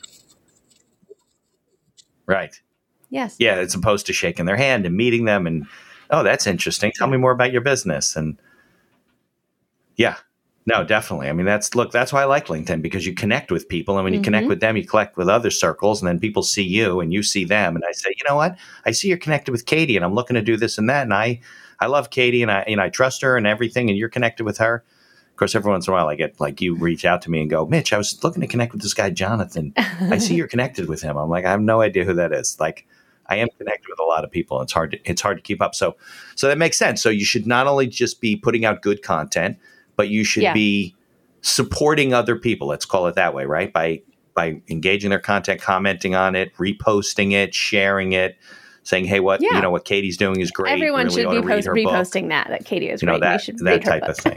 Right. Yes. Yeah, as opposed to shaking their hand and meeting them and, oh, that's interesting. Tell me more about your business. And yeah, no, definitely. I mean, that's, look, that's why I like LinkedIn, because you connect with people. And when you Mhm. connect with them, you connect with other circles, and then people see you and you see them. And I say, you know what? I see you're connected with Katie and I'm looking to do this and that. And I, I love Katie and I, and I trust her and everything. And you're connected with her. Of course, every once in a while I get like, you reach out to me and go, Mitch, I was looking to connect with this guy, Jonathan. I see you're connected with him. I'm like, I have no idea who that is. Like, I am connected with a lot of people. It's hard to, it's hard to keep up. So, so that makes sense. So you should not only just be putting out good content, but you should Yeah. be supporting other people. Let's call it that way, right? By, by engaging their content, commenting on it, reposting it, sharing it, saying, hey, what, Yeah. you know, what Katie's doing is great. Everyone Really should ought be to read post- her book. reposting that, that Katie is You know, great. We that, should that read her type book. of thing.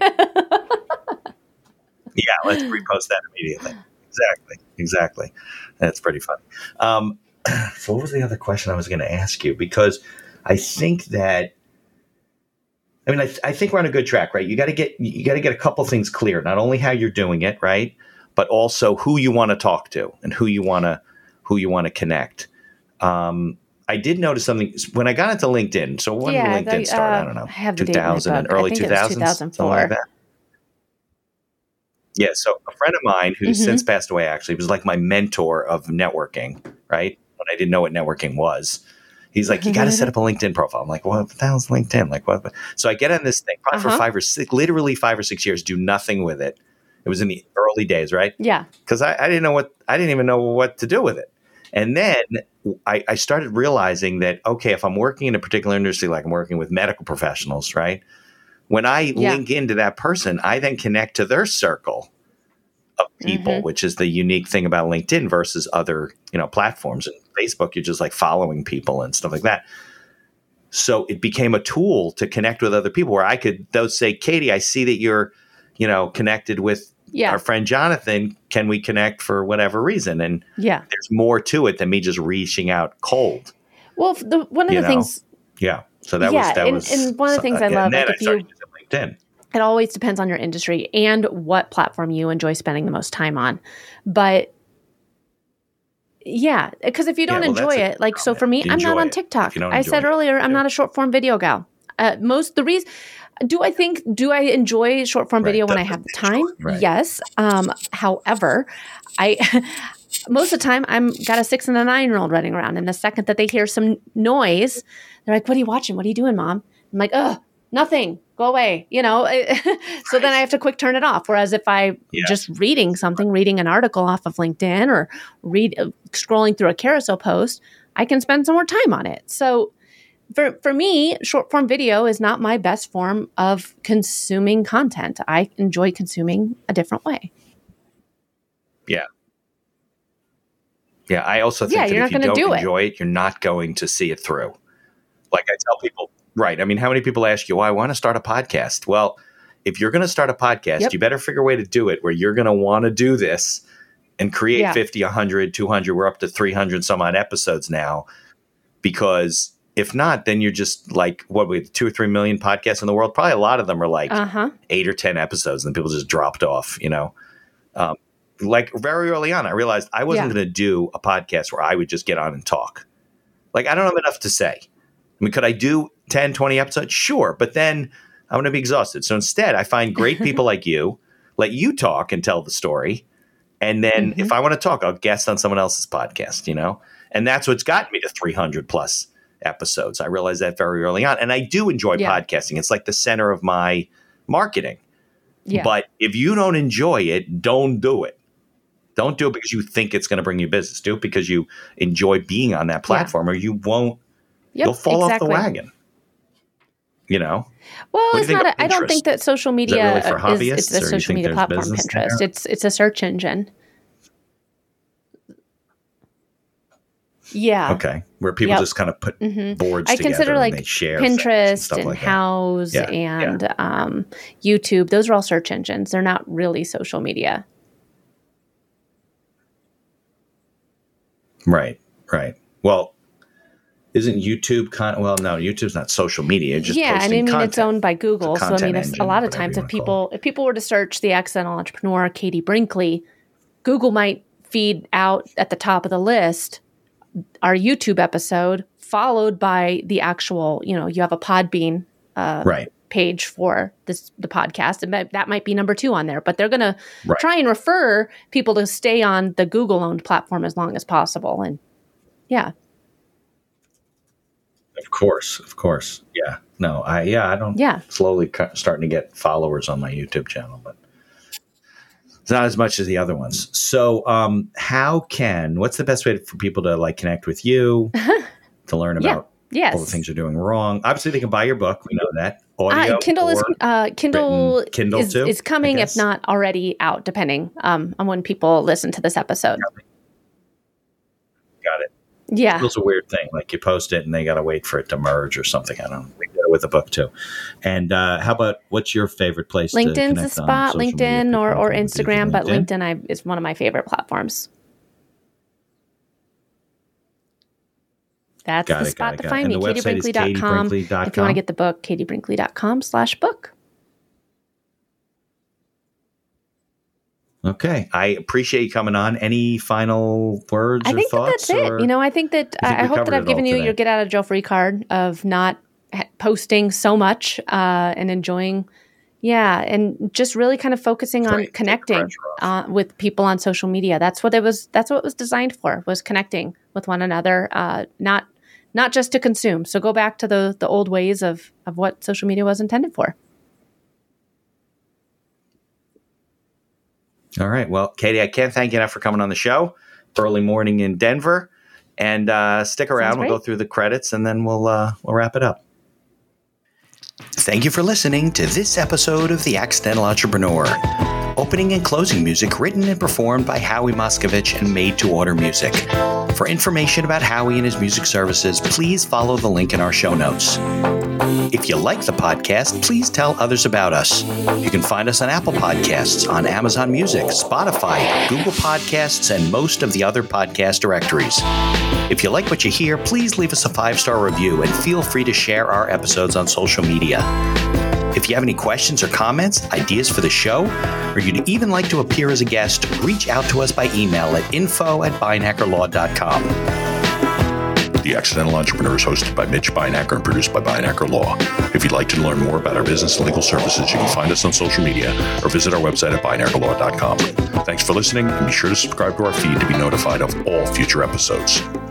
Yeah, let's repost that immediately. Exactly. Exactly. That's pretty funny. Um, so what was the other question I was going to ask you? Because I think that, I mean, I, th- I think we're on a good track, right? You got to get, you got to get a couple things clear, not only how you're doing it, right? But also who you want to talk to and who you want to, who you want to connect. Um, I did notice something when I got into LinkedIn. So when Yeah, did LinkedIn the, start? uh, I don't know, I have the two date in my thousand and book. I early think two it was thousands, two thousand four. something like that. Yeah, so a friend of mine who's Mhm. since passed away actually was like my mentor of networking, right? When I didn't know what networking was. He's like, you got to set up a LinkedIn profile. I'm like, what the hell's LinkedIn? Like, what? So I get on this thing probably Uh-huh. for five or six, literally five or six years, do nothing with it. It was in the early days, right? Yeah. Because I, I didn't know what, I didn't even know what to do with it. And then I, I started realizing that, okay, if I'm working in a particular industry, like I'm working with medical professionals, right? When I Yeah. link into that person, I then connect to their circle of people, Mhm. which is the unique thing about LinkedIn versus other, you know, platforms. And Facebook, you're just like following people and stuff like that. So it became a tool to connect with other people where I could, those say, Katie, I see that you're, you know, connected with Yeah. our friend Jonathan. Can we connect for whatever reason? And Yeah. there's more to it than me just reaching out cold. Well, the, one of You the know? things, Yeah. So that Yeah, was, that and- was, and one of the things I and love, then like, I if you- started using LinkedIn. it always depends on your industry and what platform you enjoy spending the most time on. But yeah, because if you Yeah, don't well, that's enjoy a it, like, so for me, I'm Enjoy not on it. TikTok. If you don't I enjoy said it, earlier, I'm yeah. not a short form video gal. Uh, most, the reason, do I think, do I enjoy short form Right, video when I that's have the the time? short, right. Yes. Um, however, I, most of the time I'm got a six and a nine year old running around. And the second that they hear some noise, they're like, what are you watching? What are you doing, mom? I'm like, oh, nothing. Go away. You know, so then I have to quick turn it off. Whereas if I Yeah. just reading something, reading an article off of LinkedIn or read uh, scrolling through a carousel post, I can spend some more time on it. So for, for me, short form video is not my best form of consuming content. I enjoy consuming a different way. Yeah. Yeah. I also think Yeah, that you're if not you gonna don't do it. enjoy it, you're not going to see it through. Like I tell people, right. I mean, how many people ask you, well, I want to start a podcast. Well, if you're going to start a podcast, Yep. you better figure a way to do it where you're going to want to do this and create Yeah. fifty, one hundred, two hundred. We're up to three hundred some odd episodes now. Because if not, then you're just like, what, we have two or three million podcasts in the world? Probably a lot of them are like Uh huh. eight or ten episodes and people just dropped off, you know. Um, like very early on, I realized I wasn't Yeah. going to do a podcast where I would just get on and talk. Like, I don't have enough to say. I mean, could I do ten, twenty episodes? Sure. But then I'm going to be exhausted. So instead, I find great people like you, let you talk and tell the story. And then Mm-hmm. if I want to talk, I'll guest on someone else's podcast, you know? And that's what's gotten me to three hundred plus episodes. I realized that very early on. And I do enjoy Yeah. podcasting. It's like the center of my marketing. Yeah. But if you don't enjoy it, don't do it. Don't do it because you think it's going to bring you business. Do it because you enjoy being on that platform, yeah. or you won't. Yep, you'll fall exactly. off the wagon. You know. Well, it's not. A, I don't think that social media is, that really is, it's a social media platform. Pinterest. There? It's it's a search engine. Yeah. Okay. Where people yep. just kind of put mm-hmm. boards I together consider like and they share Pinterest and, and like Houzz yeah. and yeah. Um, YouTube. Those are all search engines. They're not really social media. Right. Right. Well, isn't YouTube con? Well, no, YouTube's not social media. It's just yeah, and I mean content. It's owned by Google. So I mean, if, engine, a lot of times, if people if people were to search the Accidental Entrepreneur Katie Brinkley, Google might feed out at the top of the list our YouTube episode, followed by the actual. You know, you have a Podbean uh, right. page for this the podcast, and that, that might be number two on there. But they're going to right. try and refer people to stay on the Google-owned platform as long as possible. And yeah. Of course, of course. Yeah. No, I, yeah, I don't yeah. slowly cu- starting to get followers on my YouTube channel, but it's not as much as the other ones. So, um, how can, what's the best way for people to like connect with you, to learn about yeah. yes. all the things you're doing wrong? Obviously they can buy your book. We know that. Audio uh, Kindle is, uh, Kindle, Kindle is, too, is coming, if not already out, depending um, on when people listen to this episode. Got it. Yeah. It's a weird thing. Like you post it and they got to wait for it to merge or something. I don't know. We did it with a book too. And uh, how about, what's your favorite place LinkedIn's to connect a spot, LinkedIn or, or Instagram, but LinkedIn, LinkedIn I, is one of my favorite platforms. That's got the it, spot to find me, katie brinkley dot com. If you want to get the book, katie brinkley dot com slash book. Okay. I appreciate you coming on. Any final words I or think thoughts? That that's it. You know, I think that I, I hope that I've given you your get out of jail free card of not posting so much uh, and enjoying, yeah, and just really kind of focusing on right. connecting uh, with people on social media. That's what it was. That's what it was designed for, was connecting with one another, uh, not not just to consume. So go back to the the old ways of of what social media was intended for. All right. Well, Katie, I can't thank you enough for coming on the show. Early morning in Denver. And uh, stick around. We'll go through the credits and then we'll uh, we'll wrap it up. Thank you for listening to this episode of The Accidental Entrepreneur. Opening and closing music written and performed by Howie Moscovich and made to order music. For information about Howie and his music services, please follow the link in our show notes. If you like the podcast, please tell others about us. You can find us on Apple Podcasts, on Amazon Music, Spotify, Google Podcasts, and most of the other podcast directories. If you like what you hear, please leave us a five-star review and feel free to share our episodes on social media. If you have any questions or comments, ideas for the show, or you'd even like to appear as a guest, reach out to us by email at info at beinhacker law dot com. The Accidental Entrepreneur is hosted by Mitch Beinhacker and produced by Beinhacker Law. If you'd like to learn more about our business and legal services, you can find us on social media or visit our website at beinhacker law dot com. Thanks for listening, and be sure to subscribe to our feed to be notified of all future episodes.